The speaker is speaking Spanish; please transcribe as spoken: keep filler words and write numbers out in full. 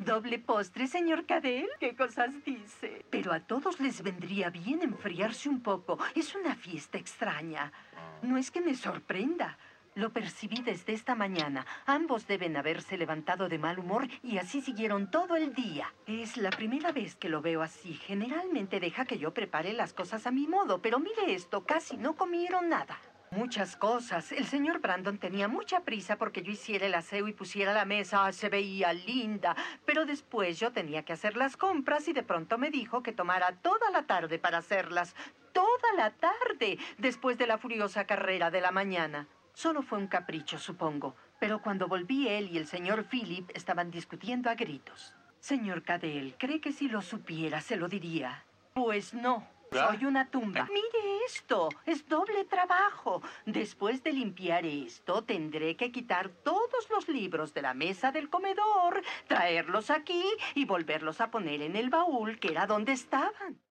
¿Doble postre, señor Cadell? ¿Qué cosas dice? Pero a todos les vendría bien enfriarse un poco. Es una fiesta extraña. No es que me sorprenda. Lo percibí desde esta mañana. Ambos deben haberse levantado de mal humor y así siguieron todo el día. Es la primera vez que lo veo así. Generalmente deja que yo prepare las cosas a mi modo, pero mire esto, casi no comieron nada. Muchas cosas. El señor Brandon tenía mucha prisa porque yo hiciera el aseo y pusiera la mesa. Se veía linda. Pero después yo tenía que hacer las compras y de pronto me dijo que tomara toda la tarde para hacerlas. Toda la tarde, después de la furiosa carrera de la mañana. Solo fue un capricho, supongo. Pero cuando volví, él y el señor Philip estaban discutiendo a gritos. Señor Cadell, ¿cree que si lo supiera se lo diría? Pues no. Soy una tumba. Mire esto, es doble trabajo. Después de limpiar esto, tendré que quitar todos los libros de la mesa del comedor, traerlos aquí y volverlos a poner en el baúl, que era donde estaban.